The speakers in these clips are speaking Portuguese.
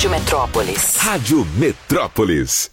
Rádio Metrópolis. Rádio Metrópolis.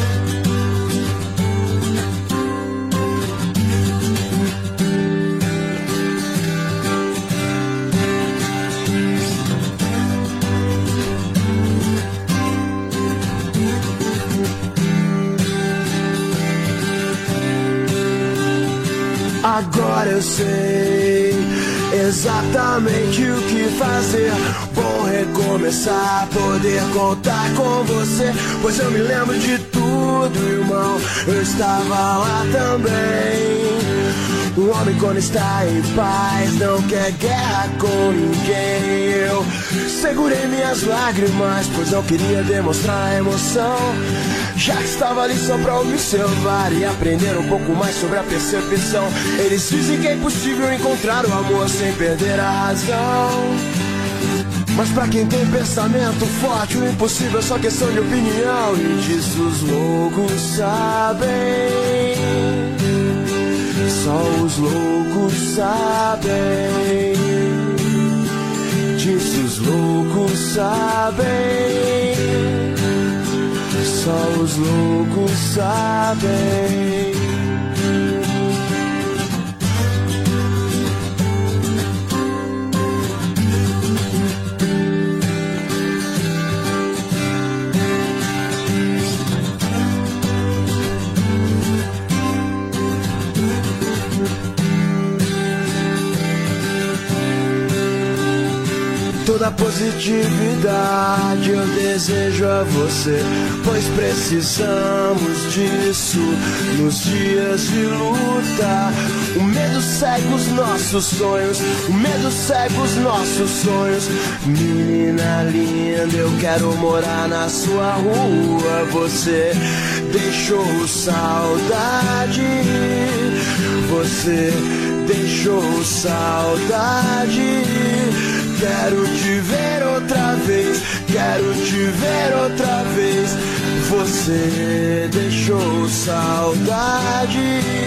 Agora eu sei exatamente o que fazer. Bom recomeçar, poder contar com você. Pois eu me lembro de tudo, irmão. Eu estava lá também. O homem quando está em paz não quer guerra com ninguém. Eu segurei minhas lágrimas, pois não queria demonstrar emoção. Já que estava ali só pra observar e aprender um pouco mais sobre a percepção. Eles dizem que é impossível encontrar o amor sem perder a razão. Mas pra quem tem pensamento forte, o impossível é só questão de opinião. E disso os loucos sabem. Só os loucos sabem. Disso os loucos sabem. Só os loucos sabem. Toda positividade eu desejo a você, pois precisamos disso nos dias de luta. O medo cega os nossos sonhos, o medo cega os nossos sonhos. Menina linda, eu quero morar na sua rua. Você deixou saudade, você deixou saudade. Quero te ver outra vez, quero te ver outra vez. Você deixou saudade.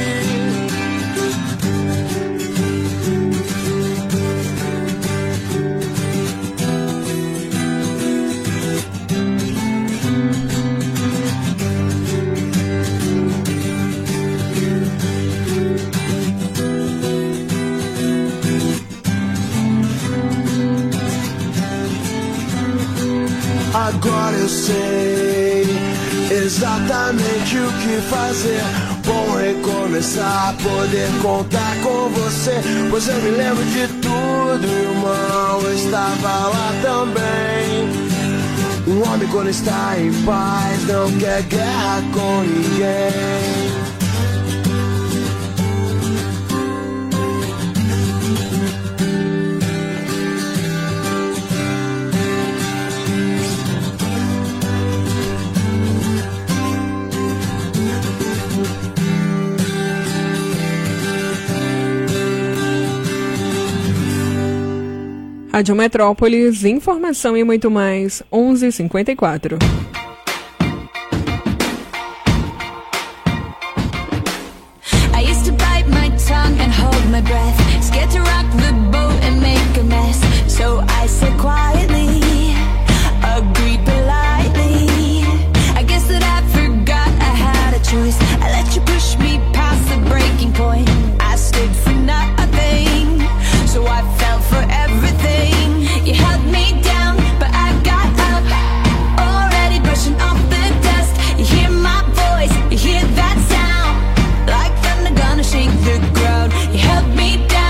Agora eu sei exatamente o que fazer. Bom recomeçar, poder contar com você. Pois eu me lembro de tudo, irmão. Eu estava lá também. Um homem quando está em paz não quer guerra com ninguém. Rádio Metrópolis, informação e muito mais, 11h54. I used to bite my tongue and hold my breath, scared to rock the boat and make a mess. So I said quietly, agreed politely. I guess that I forgot I had a choice. I let you push me past the breaking point. I stood for nothing, so I fell for everything. You held me down, but I got up, already brushing off the dust. You hear my voice, you hear that sound, like thunder gonna shake the ground. You held me down.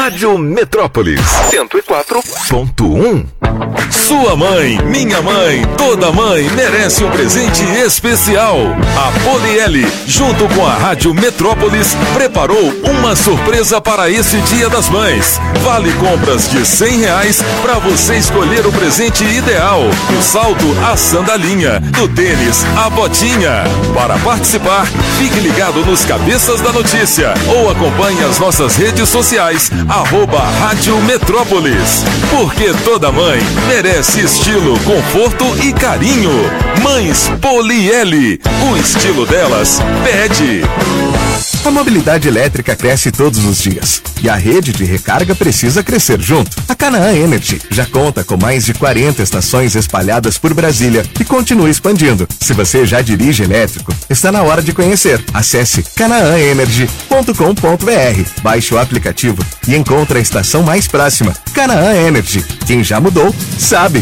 Rádio Metrópolis 104.1. Sua mãe, minha mãe, toda mãe merece um presente especial. A Poliele, junto com a Rádio Metrópolis, preparou uma surpresa para esse Dia das Mães. Vale compras de R$100 para você escolher o presente ideal. Do salto à sandalinha, do tênis à botinha. Para participar, fique ligado nos Cabeças da Notícia ou acompanhe as nossas redes sociais, @Rádio Metrópolis. Porque toda mãe merece estilo, conforto e carinho. Mães Poliele, o estilo delas pede. A mobilidade elétrica cresce todos os dias e a rede de recarga precisa crescer junto. A Canaã Energy já conta com mais de 40 estações espalhadas por Brasília e continua expandindo. Se você já dirige elétrico, está na hora de conhecer. Acesse canaãenergy.com.br, baixe o aplicativo e encontre a estação mais próxima. Canaã Energy, quem já mudou, sabe.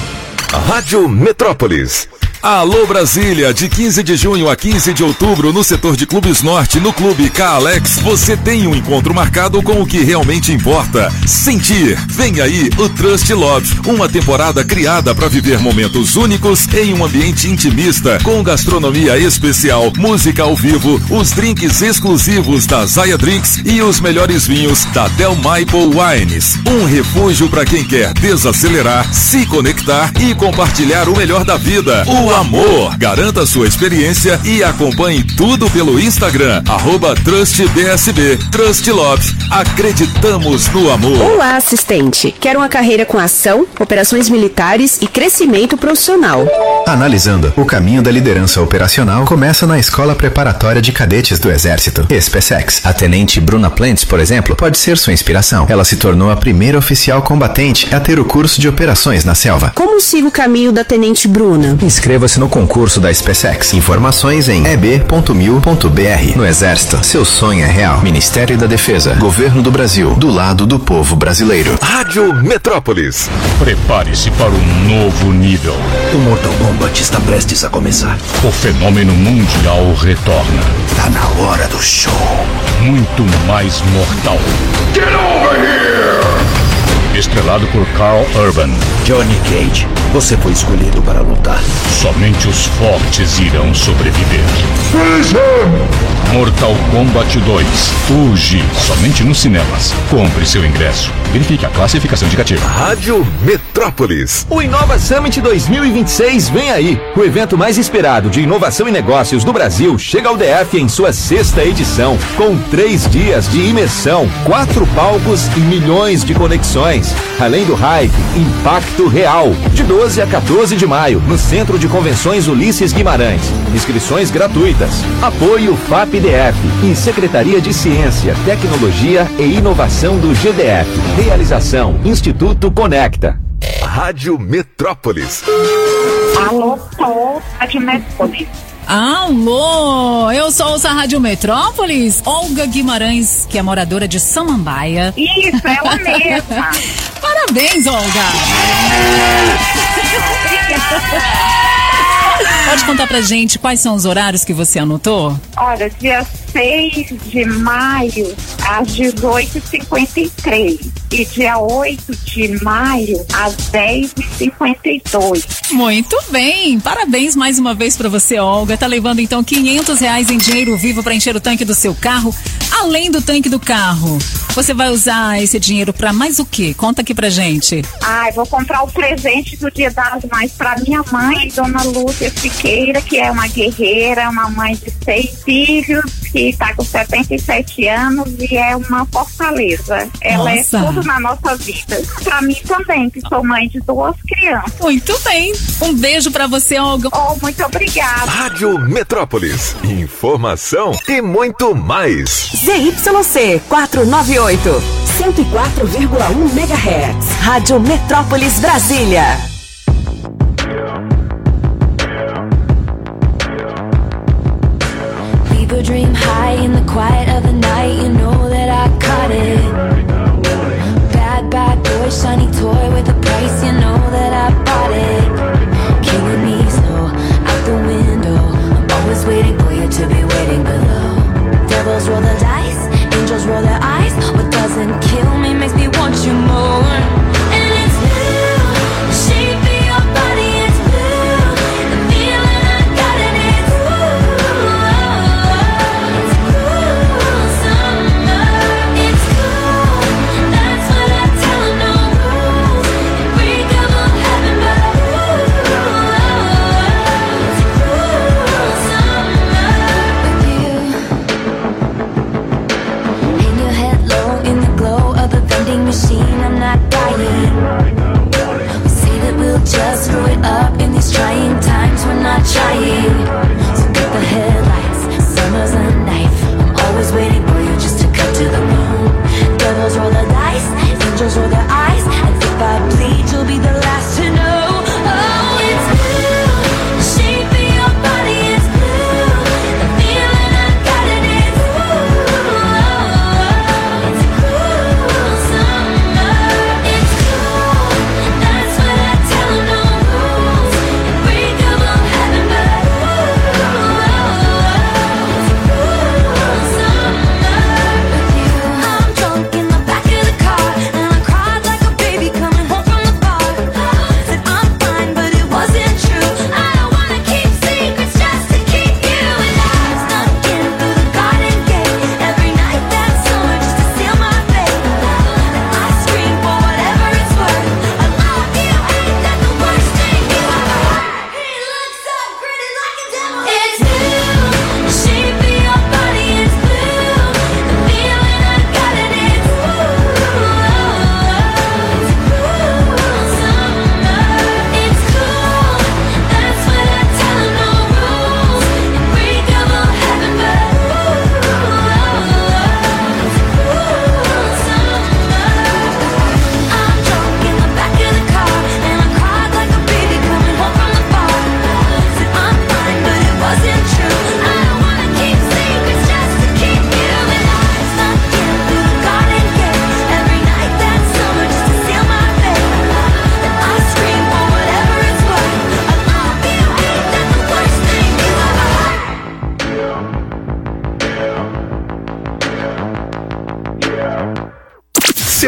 Rádio Metrópolis. Alô Brasília, de 15 de junho a 15 de outubro, no setor de Clubes Norte, no Clube K-Alex, você tem um encontro marcado com o que realmente importa: sentir. Vem aí o Trust Love, uma temporada criada para viver momentos únicos em um ambiente intimista, com gastronomia especial, música ao vivo, os drinks exclusivos da Zaya Drinks e os melhores vinhos da Del Maple Wines. Um refúgio para quem quer desacelerar, se conectar e compartilhar o melhor da vida. O amor. Garanta sua experiência e acompanhe tudo pelo Instagram, @TrustBSB. Trust Love. Acreditamos no amor. Olá, assistente. Quero uma carreira com ação, operações militares e crescimento profissional. Analisando, o caminho da liderança operacional começa na Escola Preparatória de Cadetes do Exército, SpaceX. A tenente Bruna Plantz, por exemplo, pode ser sua inspiração. Ela se tornou a primeira oficial combatente a ter o curso de operações na selva. Como sigo o caminho da tenente Bruna? Inscreva-se no concurso da SpaceX. Informações em eb.mil.br. No Exército, seu sonho é real. Ministério da Defesa, Governo do Brasil, do lado do povo brasileiro. Rádio Metrópolis. Prepare-se para um novo nível. O Mortal Kombat está prestes a começar. O fenômeno mundial retorna. Tá na hora do show. Muito mais mortal. Get over here! Estrelado por Carl Urban. Johnny Cage, você foi escolhido para lutar. Somente os fortes irão sobreviver. Mortal Kombat 2. Hoje, somente nos cinemas. Compre seu ingresso. Verifique a classificação indicativa. Rádio Metrópolis. O Inova Summit 2026 vem aí. O evento mais esperado de inovação e negócios do Brasil chega ao DF em sua 6ª edição, com 3 dias de imersão, 4 palcos e milhões de conexões. Além do hype, impacto real. De 12 a 14 de maio, no Centro de Convenções Ulisses Guimarães. Inscrições gratuitas. Apoio FAP-DF e Secretaria de Ciência, Tecnologia e Inovação do GDF. Realização Instituto Conecta. Rádio Metrópolis. Alô, sou Rádio Metrópolis. Alô, eu sou a Rádio Metrópolis, Olga Guimarães, que é moradora de Samambaia. Isso, ela mesma. Parabéns, Olga. Obrigada. Pode contar pra gente quais são os horários que você anotou? Olha, dia 6 de maio, às 18h53. E dia 8 de maio, às 10h52. Muito bem, parabéns mais uma vez pra você, Olga. Tá levando então R$500 em dinheiro vivo pra encher o tanque do seu carro. Além do tanque do carro, você vai usar esse dinheiro pra mais o quê? Conta aqui pra gente. Vou comprar o presente do Dia das Mães pra minha mãe, Dona Lúcia Siqueira, que é uma guerreira, uma mãe de 6 filhos, que está com 77 anos e é uma fortaleza. Ela é tudo na nossa vida. Pra mim também, que sou mãe de 2 crianças. Muito bem. Um beijo pra você, Olga. Muito obrigada. Rádio Metrópolis. Informação e muito mais. ZYC 498, 104,1 MHz. Rádio Metrópolis Brasília. Leave a dream high in the quiet of the night. You know that I caught it. Bad boy, shiny toy with a price. You know that I bought it. Killing me slow, out the window. I'm always waiting for you to be waiting below. Devils roll the dice, angels roll their eyes. What doesn't kill me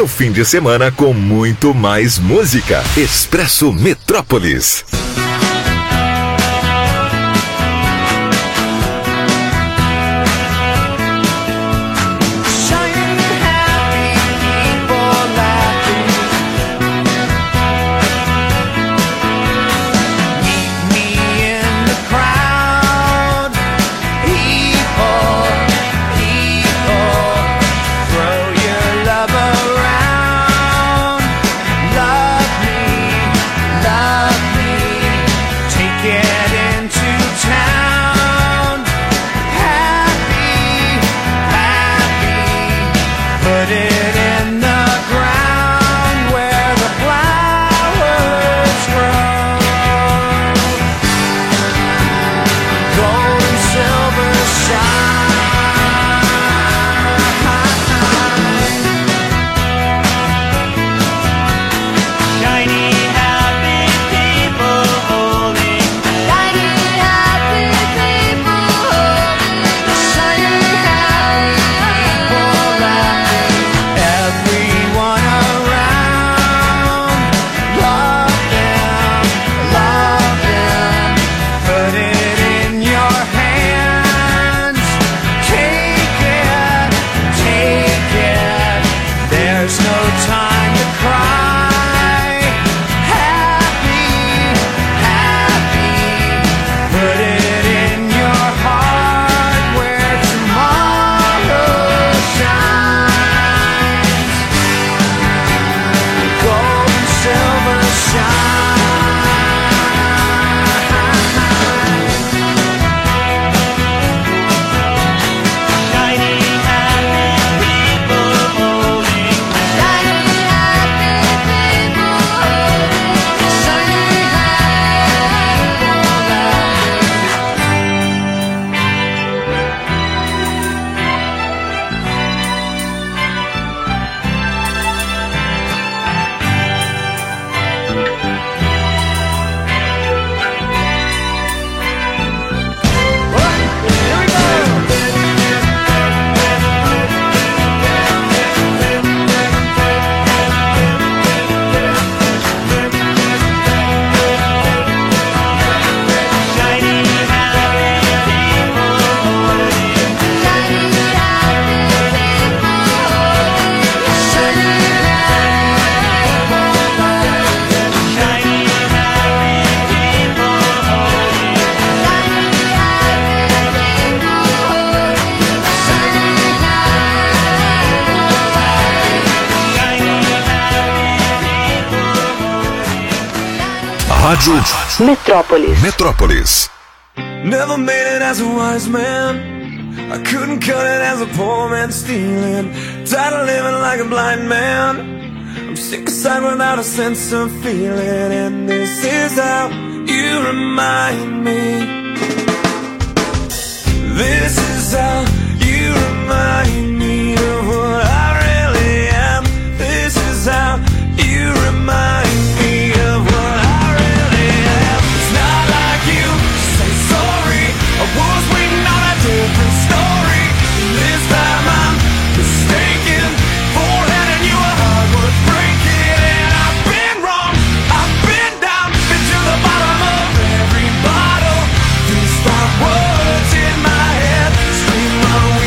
seu fim de semana com muito mais música. Expresso Metrópolis. Rádio Metrópolis. Never made it as a wise man. I couldn't cut it as a poor man stealing. Tired of living like a blind man. I'm sick aside without a sense of feeling. And this is how you remind me. This is how you remind me of what I really am. This is how you remind me of what I really am. It's not like you say sorry. I was waiting on a different story. This time I'm mistaken for handing you a heart worth breaking. And I've been wrong, I've been down, been to the bottom of every bottle. These thought words in my head scream my way.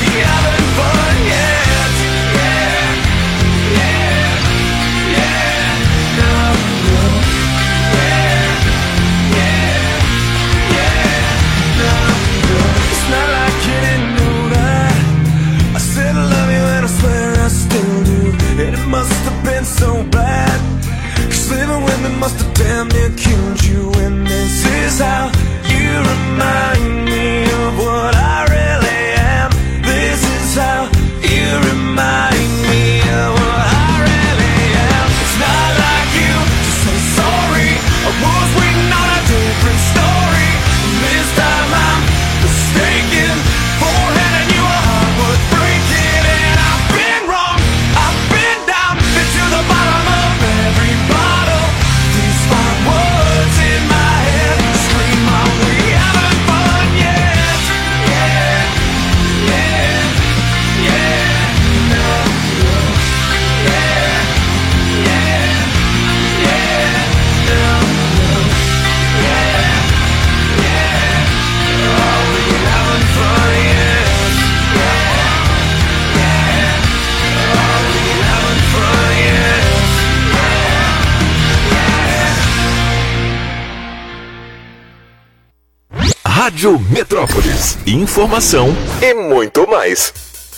Rádio Metrópolis. Informação e muito mais.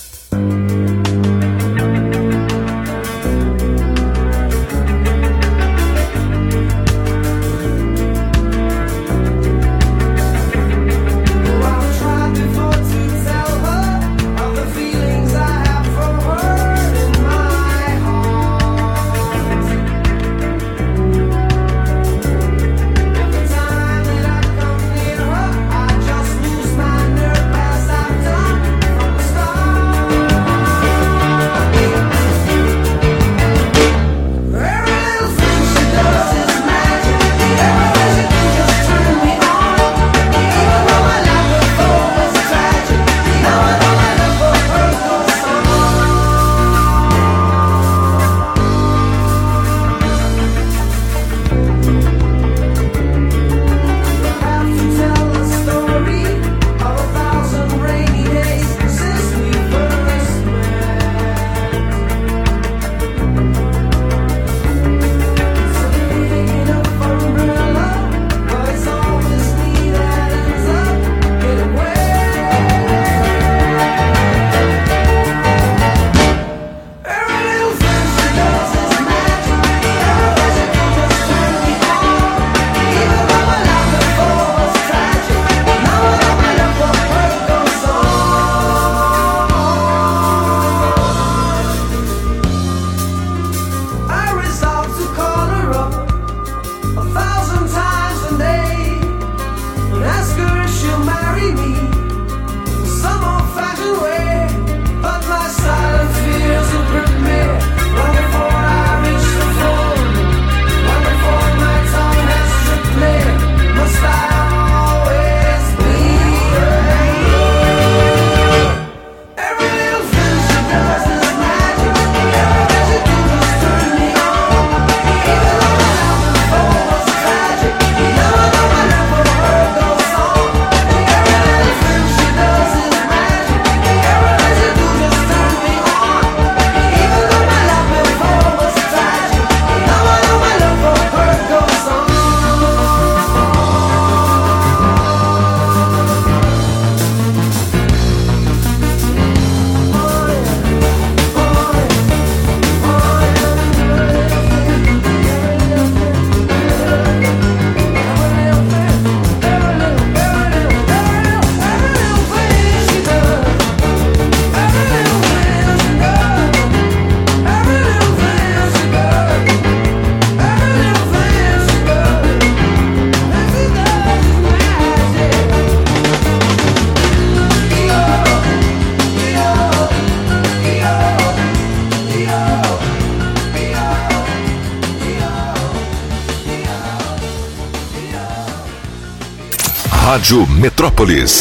Rádio Metrópolis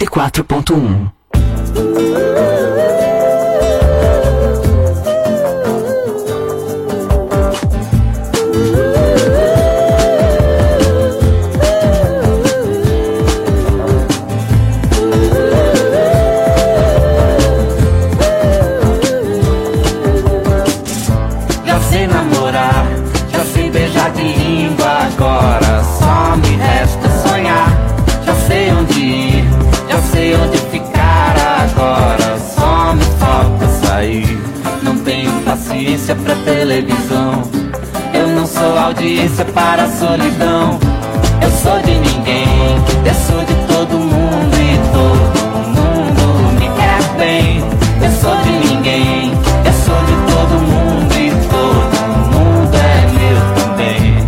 104.1. Já sei namorar, já sei beijar de língua, agora só me resta sonhar. Já sei onde ir, já sei onde ficar, agora só me falta sair. Não tenho paciência pra televisão, eu não sou audiência para a solidão. Eu sou de ninguém, eu sou de todo mundo e todo mundo me quer bem. Eu sou de ninguém, eu sou de todo mundo e todo mundo é meu também.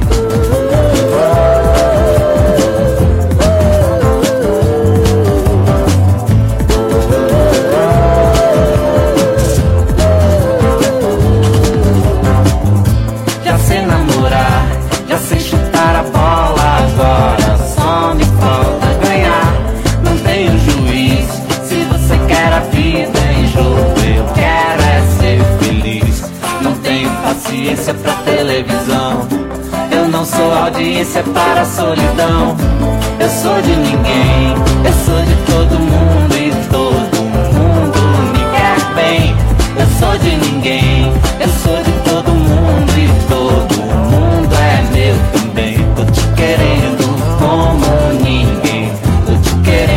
Já sei namorar, já sei chutar a bola, agora só me falta ganhar. Não tenho juiz, se você quer a vida em jogo, eu quero é ser feliz. Não tenho paciência pra televisão, eu não sou audiência para a solidão. Eu sou de ninguém, eu sou de todo mundo e todo mundo me quer bem. Eu sou de ninguém, eu sou de todo mundo e todo mundo é meu também. Tô te querendo como ninguém, tô te querendo.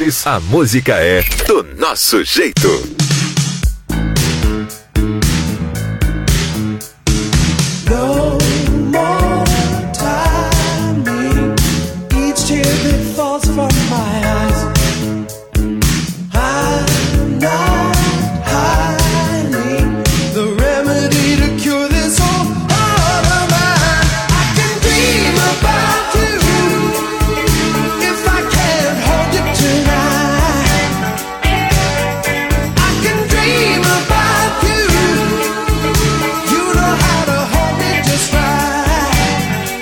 Metrópolis, a música é do nosso jeito. No more timing, each tear that falls from my eyes. I'm not hiding the remedy to cure this whole heart of mine. I can dream about you if I can't hold you tonight. I can dream about you. You know how to hold me just right.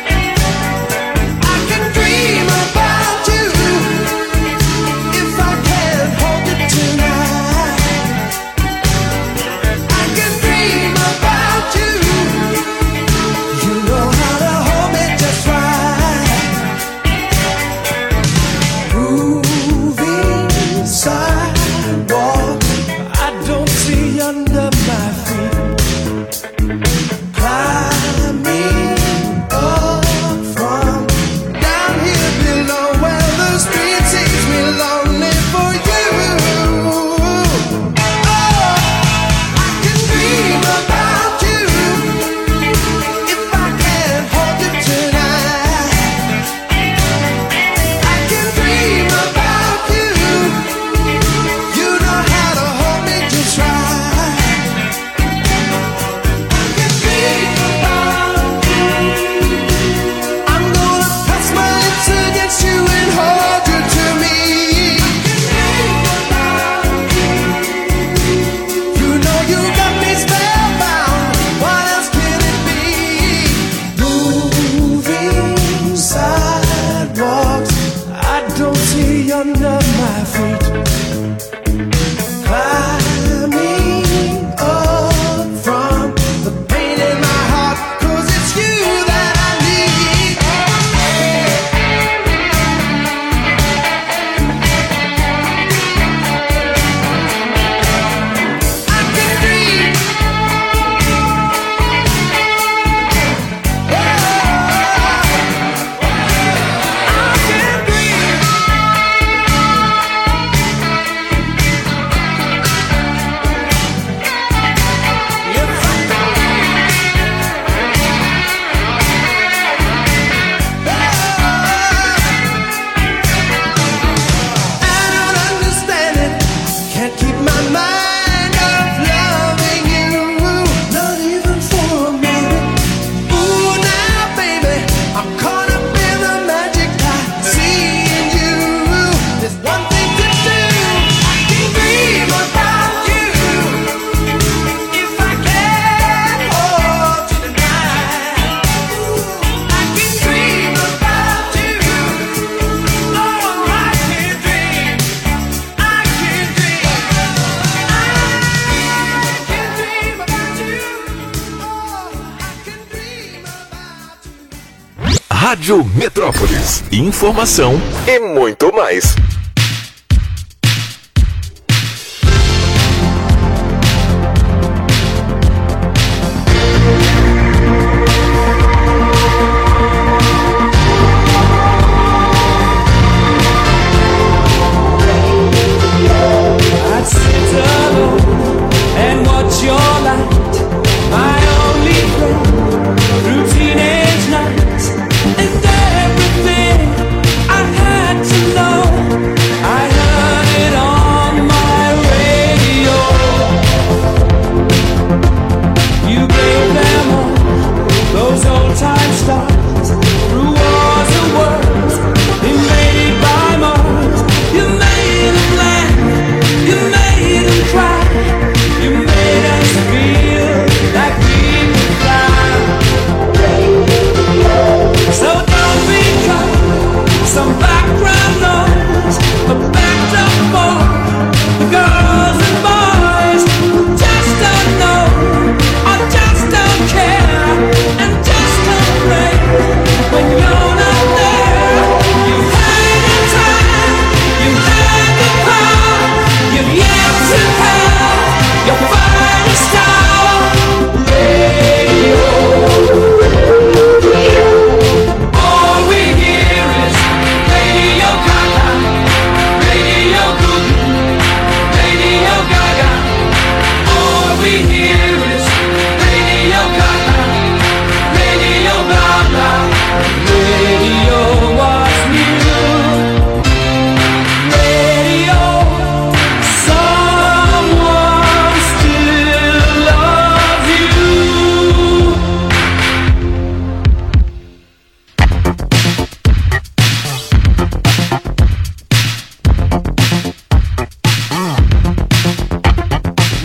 I can dream about you if I can't hold you tonight. I can dream about you. You know how to hold me just right. Moving sidewalk, I don't see under my feet. Climbing up from down here below where the street takes me lonely for you. Oh, I can dream about you if I can't hold you tonight. I can dream about you. You know how to hold me just right. I can dream about you. I'm gonna press my lips against you and hold you to me. You know you got me spellbound. What else can it be? Moving sidewalks, I don't see under my feet. Climbing up from the pain in my heart, 'cause it's you that I need. I can dream. I can dream. I don't understand it. Can't keep my mind off loving you, not even for a minute. Ooh, now, baby, I'm caught up in the magic I see in you. There's one thing to do. I can dream about you if I can't hold you tonight. I can dream about you. Oh, I can dream. I can dream. I can dream about you. Oh, I can dream about you. Rádio Metrópolis, informação e muito mais. I'd sit alone and watch your light, my only friend, through teenage nights, and everything I had to know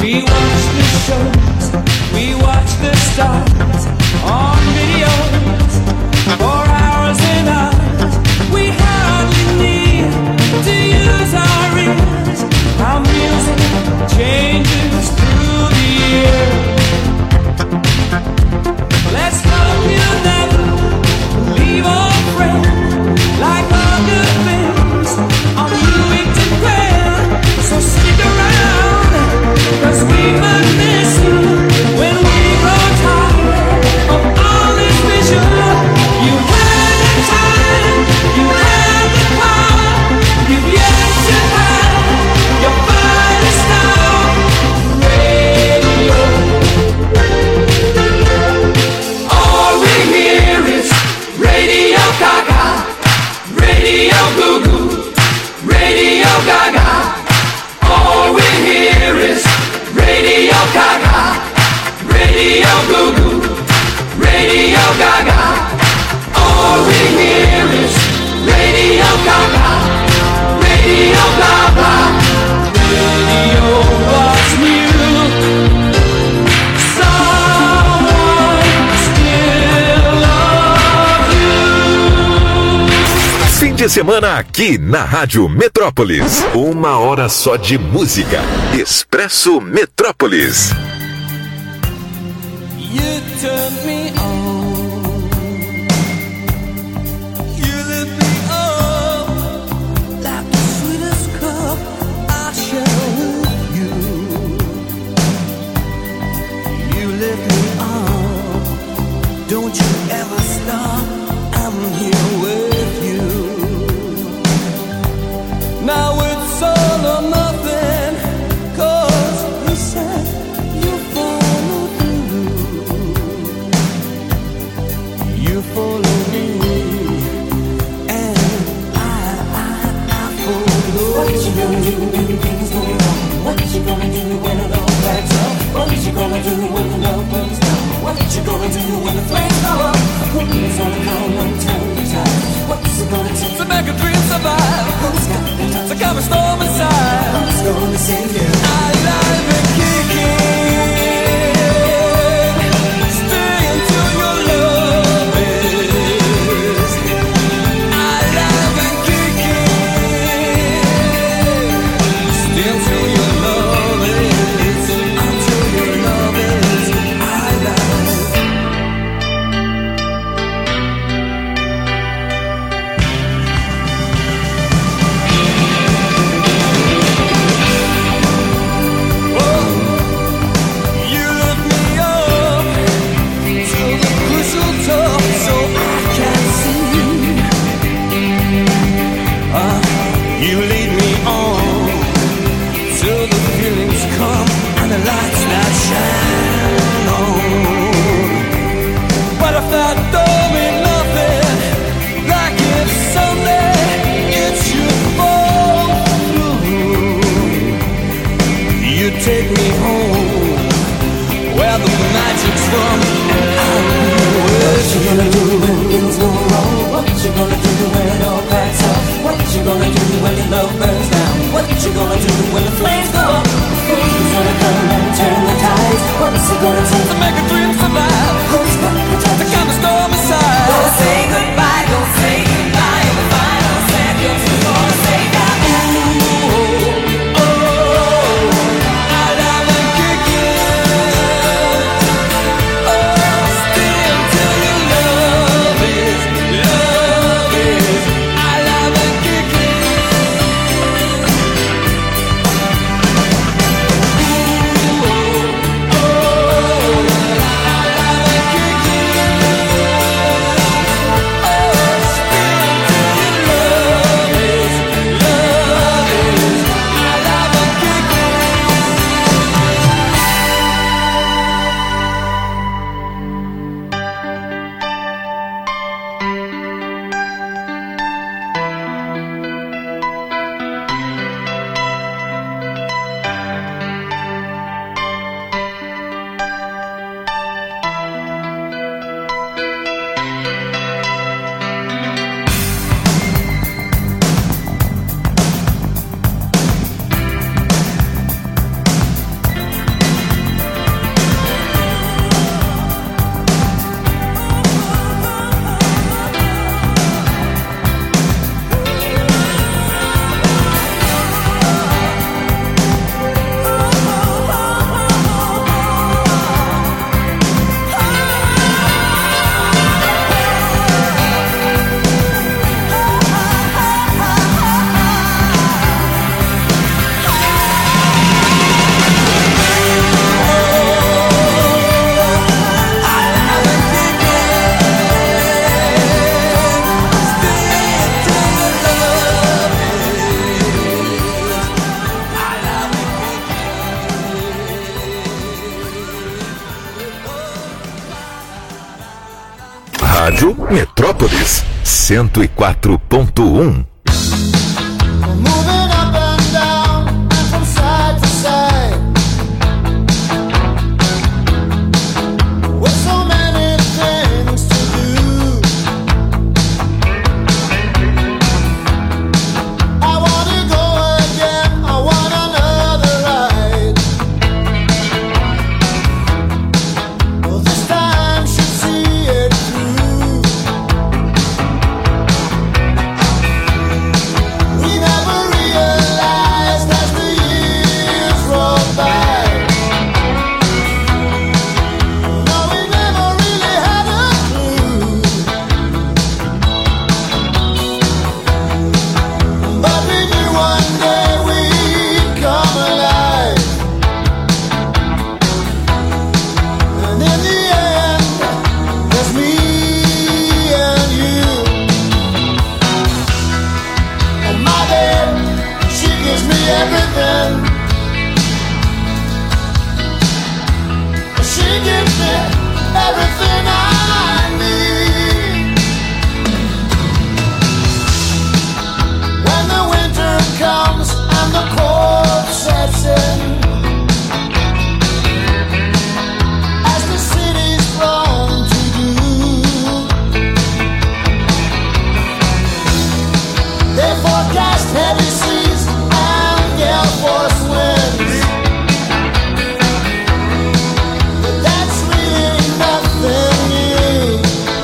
We watch the shows, we watch the stars on videos for hours and hours. We hardly need to use our ears. Our music changes through the year. Let's love you never, leave our friend, like other things on Newington Grand. So stick around, 'cause we might miss you when we grow tired of all this vision. You had the time, you had the power, you've yet to have your finest hour. Radio. All we hear is Radio Gaga, Radio Goo Goo, Radio Gaga. All we hear is Radio Gaga, Radio Goo Goo, Radio Gaga. All we hear is Radio Gaga, Radio blah blah. Radio was new. Someone still loves you. Fim de semana aqui na Rádio Metrópolis. 1 hora só de música. Expresso Metrópolis. You turn me on. You lift me up like the sweetest cup I share with you. You lift me up. Don't you ever stop. I'm here with you. Now it's all or nothing, 'cause you said you follow through. You follow me, and I follow. What is you gonna do when things go wrong? What is you gonna do when it all backs up? What is you gonna do when the love burns down? What is you gonna do when the flames go up? What Rádio Metrópolis 104.1. Moving up and down and from side to side, with so many things to do. I wanna go again, I want another ride. Well, this time should see it through. We never realized as the years rolled by. No, we never really had a clue. But we knew one day we'd come alive. And in the end, there's me and you. And my babe, she gives me everything. She gives me everything I need. When the winter comes and the cold sets in, as the city's prone to do, they forecast heavy seas and gale force winds. But that's really nothing new.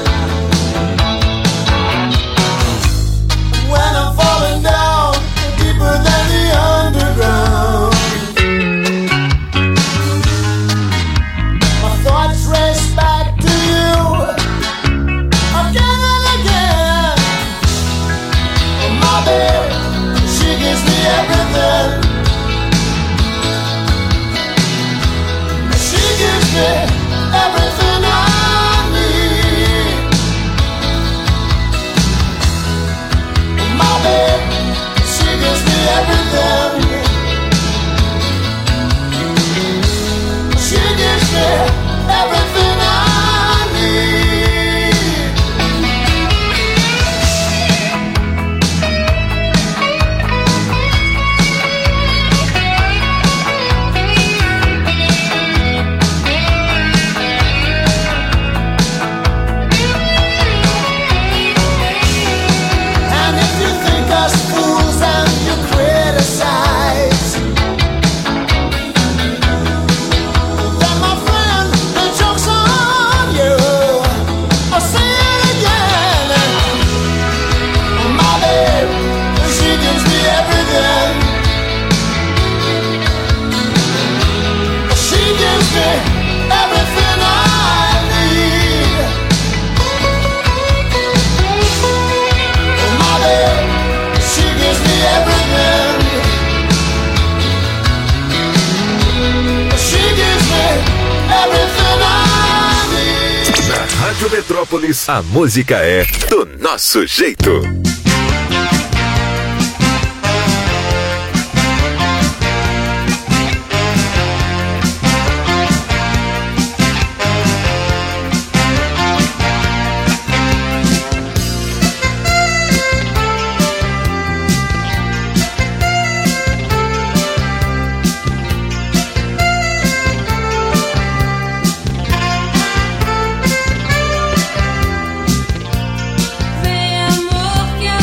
When I'm falling down deeper than the underground, my thoughts race back to you again and again. And my babe, she gives me everything. She gives me everything I need. And my babe, she gives me everything. She gives me everything I need. And if you think us fools and you criticize, then my friend, the joke's on you. I'll say it again. My babe, she gives me everything. She gives me everything I need. My babe, she gives me everything. She gives me everything I need. Na Rádio Metrópolis, a música é do nosso jeito. Vem amor que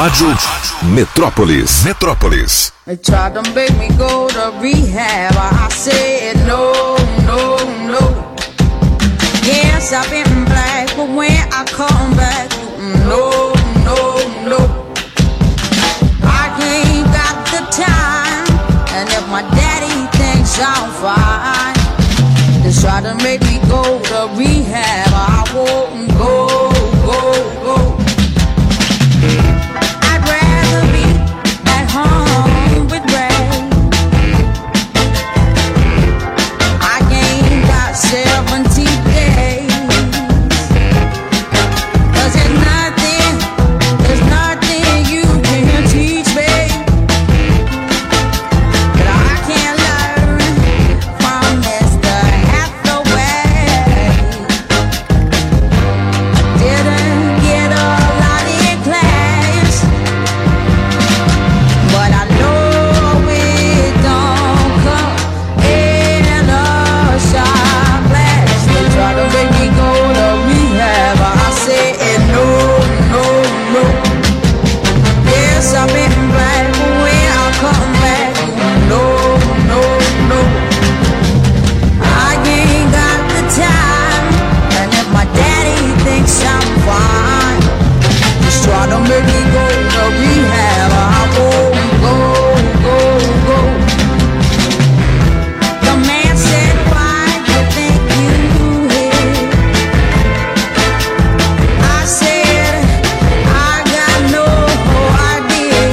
Rádio Metrópolis. Metrópolis. They tried to make me go to rehab. I said no, no, no. Yes, I've been black, but when I come back, no, no, no. I ain't got the time, and if my daddy thinks I'm fine, they try to make me go to rehab. I won't go, go, go. I'd rather be at home with Ray. I ain't got 70 days. 'Cause there's nothing you can teach me that I can't learn from Mr. Hathaway. I didn't get a lot in class, but I know it don't come in a shot glass. They try to make me go to rehab. I said no, no, no. Yes, I've been black, but when I come back, no, no, no. I ain't got the time, and if my daddy thinks I'm fine, just try to make me go to rehab. I won't go, go, go. The man said, why you think you hit? I said, I got no idea.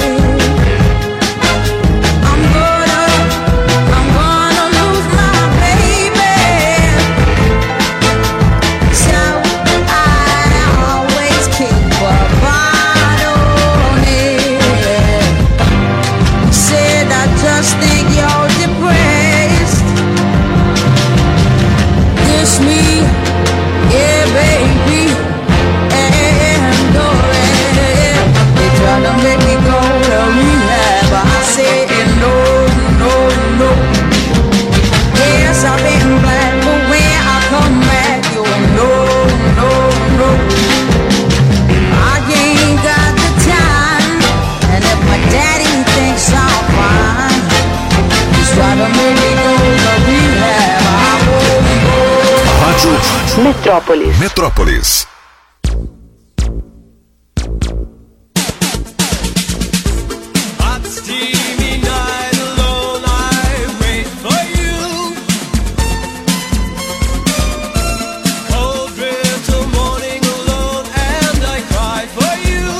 I'm gonna lose my baby. So I always keep a bottle on it. Said I just think you're depressed. This me, yeah, baby, and go ahead. They try to make me go to rehab. I said no, no, no. Yes, I've been black, but when I come back, you no, no, no. I ain't got the time, and if my daddy thinks I'm fine, just try to make me go to rehab. I won't go. Rádio Metrópolis. Metrópolis. Hot steamy night alone, I wait for you. Cold winter morning alone, and I cry for you.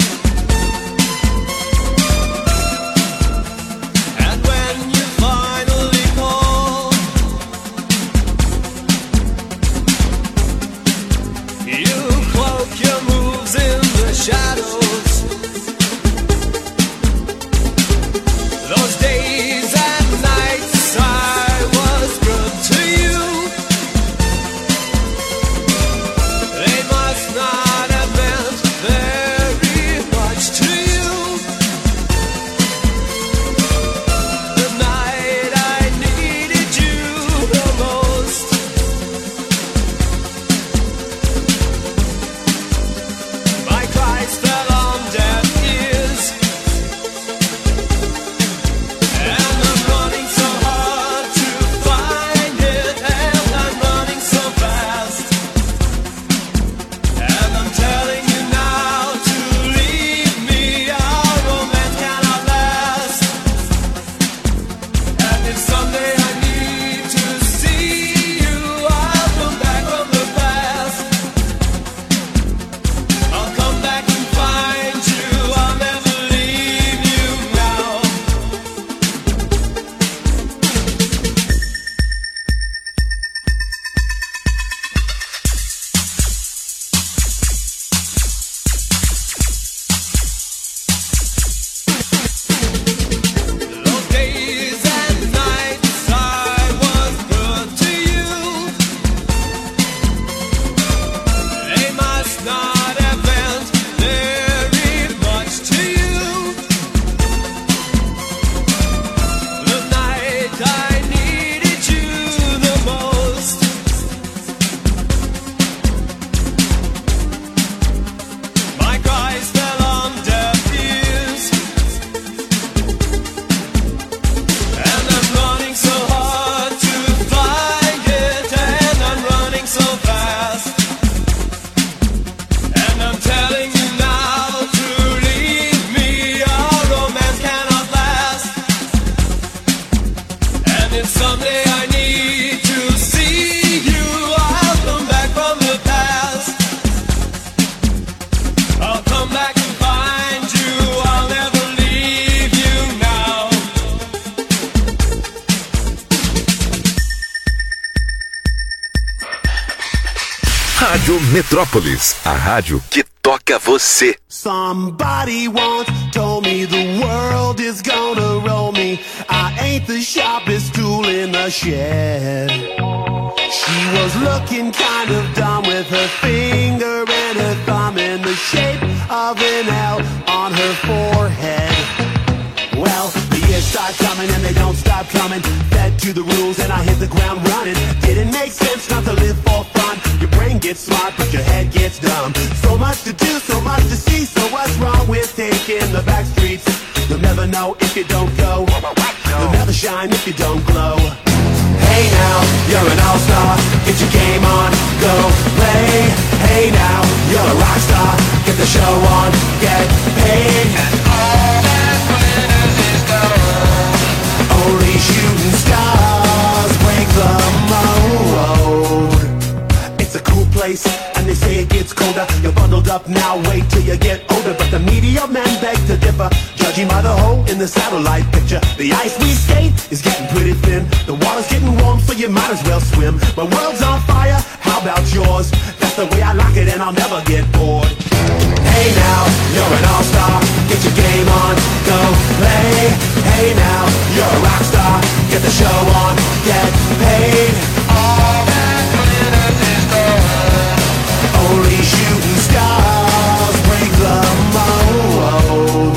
And when you finally call, you Metrópolis, a rádio que toca você. Somebody once told me the world is gonna roll me. I ain't the sharpest tool in the shed. She was looking kind of dumb with her finger and her thumb in the shape of an L on her forehead. Well, the years start coming and they don't stop coming. Fed to the rules and I hit the ground running. Didn't make sense not to live for fun. Your brain gets smart but your head gets dumb. So much to do, so much to see. So what's wrong with taking the back streets? You'll never know if you don't go. You'll never shine if you don't glow. Hey now, you're an all-star. Get your game on, go play. Hey now, you're a rock star. Get the show on, get paid. And all that glitters is gold. Only shooting stars break the mold. It's a cool place, and they say it gets colder. You're bundled up now, wait till you get older. But the media men beg to differ, judging by the hole in the satellite picture. The ice we skate is getting pretty thin. The water's getting warm, so you might as well swim. My world's on fire, how about yours? That's the way I like it, and I'll never get bored. Hey now, you're an all-star. Get your game on, go play. Hey now, you're a rock star. Get the show on, get paid. All that glitters is gold. Only shooting stars break the mold.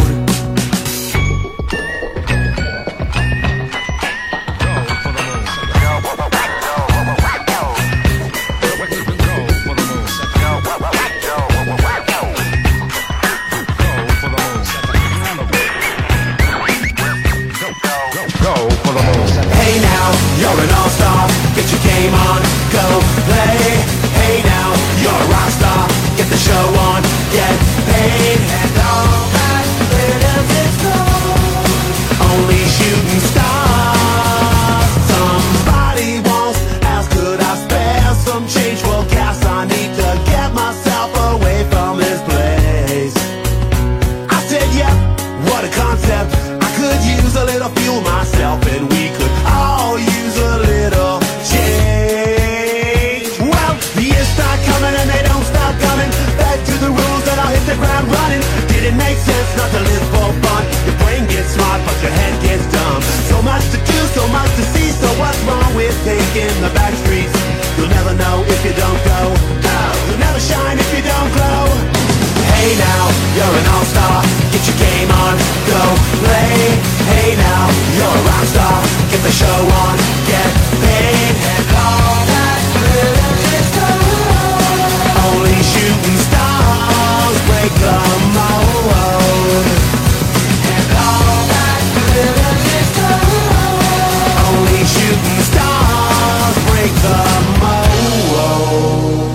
Hey now, you're an all-star. Get your game on, go play. Hey now, you're a rock star. Get the show on, get paid. And all that glitters is gold. Only shooting stars. Somebody once asked, could I spare some change for gas? I need to get myself away from this place. I said, yeah, what a concept. I could use a little fuel myself, and we could all use a little change. Well, the years start coming and they don't stop coming. Back to the rules and I'll hit the ground running. Did it make sense not to live for fun? Your brain gets smart but your head gets dumb. So much to do, so much to see. So what's wrong with taking the back streets? You'll never know if you don't go. You'll never shine if you don't glow. Hey now, you're an all-star. Get your game on, go play. Hey now, you're a rock star. Get the show on, get paid. And all that glitters is gold. Only shooting stars break the mold. And all that glitters is gold. Only shooting stars break the mold.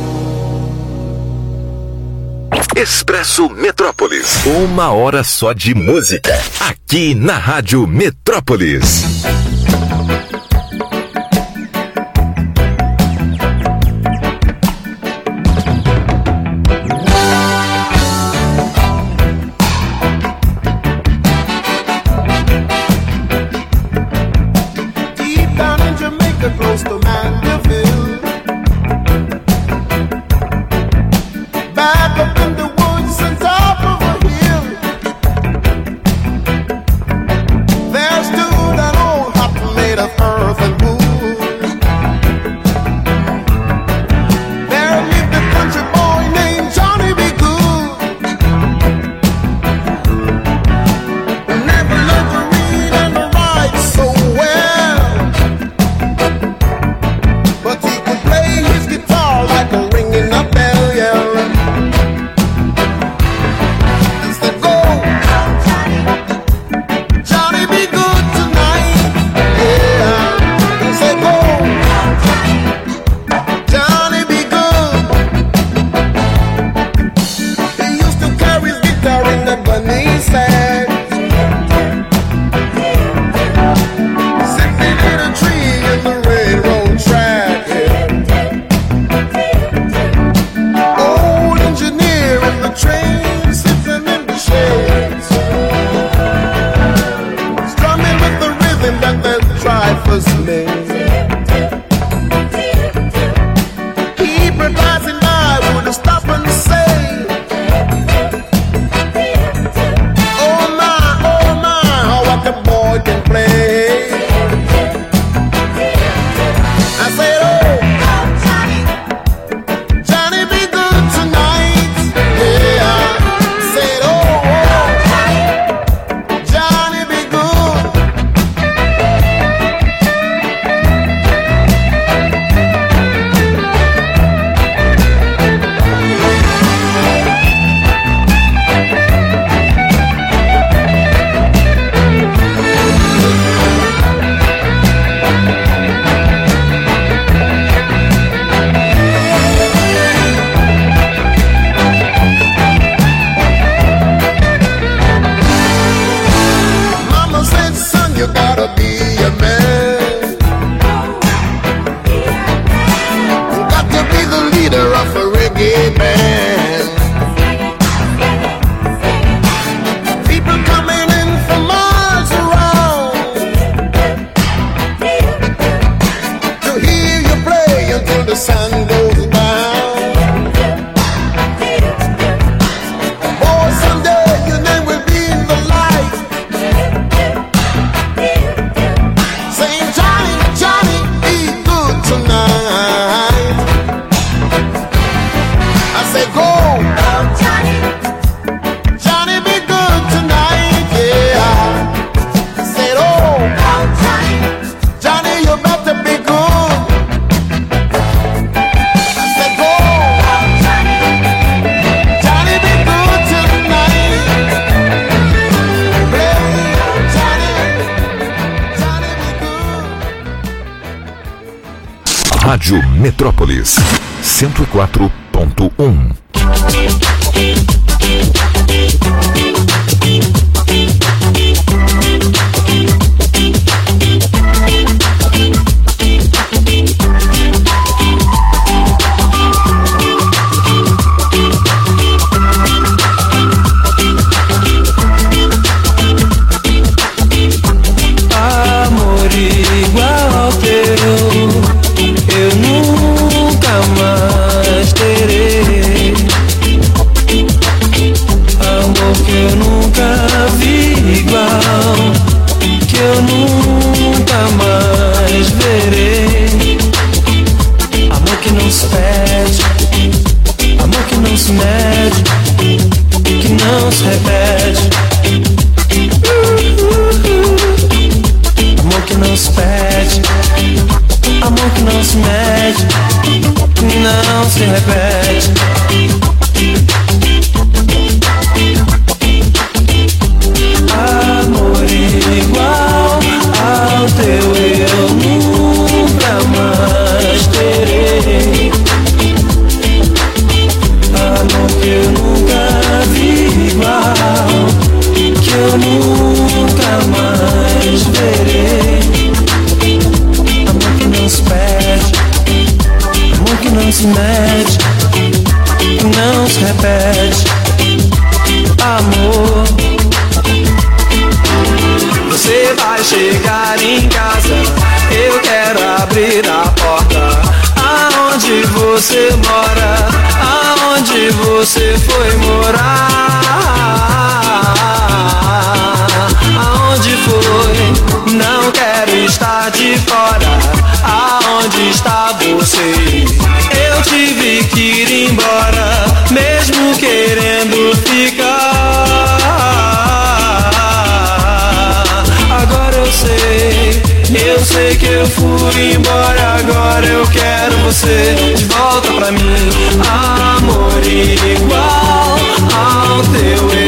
Expresso Metrópolis. Uma hora só de música. Aqui na Rádio Metrópolis. Deep down in Jamaica, close to Mandeville. Back up in the woods and top of a hill, there stood an old Rádio Metrópolis 104.1. Amor igual ao teu eu nunca mais terei. Amor que eu nunca vi igual, que eu nunca mais verei. Amor que não se pede, amor que não se mede, que não se repete. Amor que não se pede, amor que não se mede, que não se repete. Amor igual ao teu eu nunca mais terei. Amor que eu nunca vi igual, que eu nunca mais verei. Amor que não se pede, amor que não se mede, que não se repete. Amor, você vai chegar em casa, eu quero abrir a porta. Aonde você mora, aonde você foi morar, aonde foi, não quero estar de fora. Aonde está você? Eu tive que ir embora, mesmo querendo ficar. Agora eu sei que eu fui embora. Agora eu quero você de volta pra mim. Amor igual ao teu